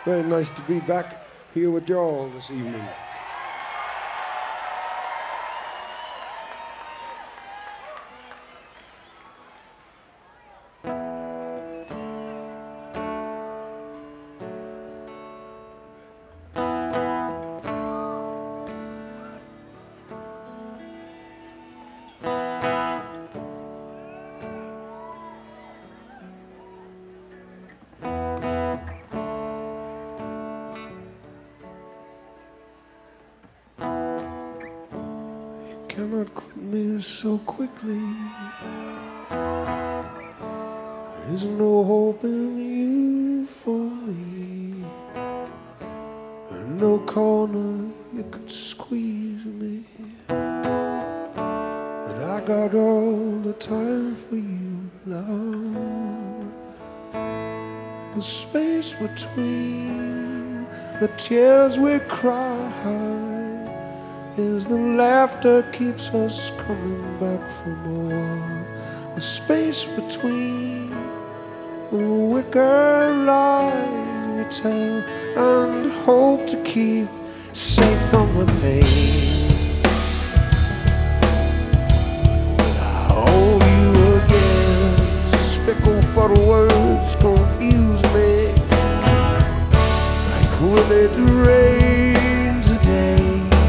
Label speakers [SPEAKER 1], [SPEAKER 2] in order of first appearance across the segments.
[SPEAKER 1] Very nice to be back here with y'all this evening. Cannot quit me so quickly. There's no hope in you for me, and no corner you could squeeze me. But I got all the time for you, love. The space between the tears we cry is the laughter keeps us coming back for more. The space between the wicker lies we tell and hope to keep safe from the pain. When I hold you again, these fickle fuddle words confuse me. Like will it rain today?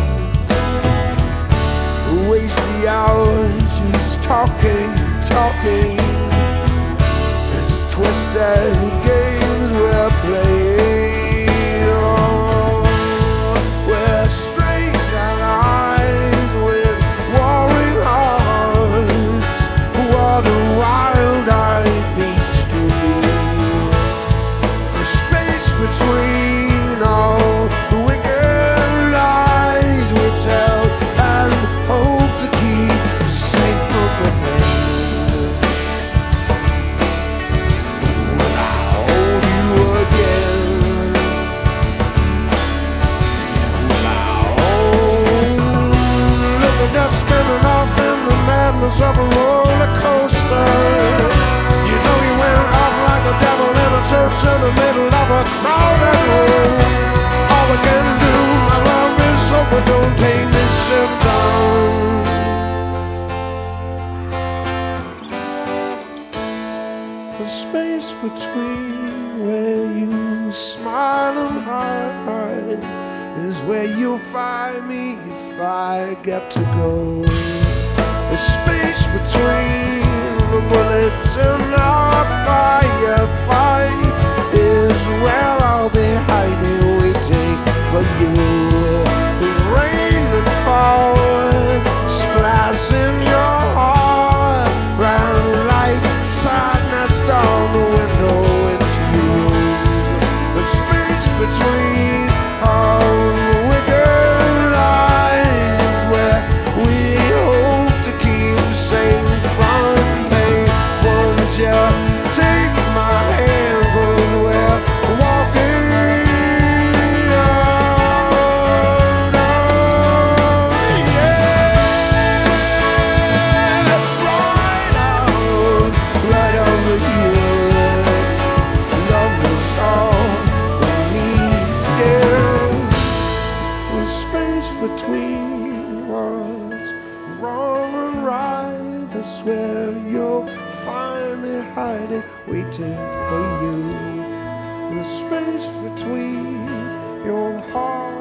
[SPEAKER 1] Waste the hours just talking. It's twisted games we're playing. Oh, we're strange allies with warring hearts. What a wild-eyed beast to be. The space between all the wicked lies we tell and hope to keep safe from the pain. But when I hold you again, when I hold, look at us spinning off in the madness of a roller coaster. You know you went off like a devil in a church in the middle of a crowded room. All we can do, my love, is hope we don't take this ship down. The space between where you smile and hide is where you'll find me if I get to go. The space between the bullets in our firefight is where I'll be hiding, waiting for you. The rain that falls, splash in your heart, ran like sadness down the window into you. The space between all the wicked lies where we hope to keep safe from pain. Won't you take my hand, 'cause we're walking between what's wrong and right. That's where you'll find me hiding, waiting for you. The space between your heart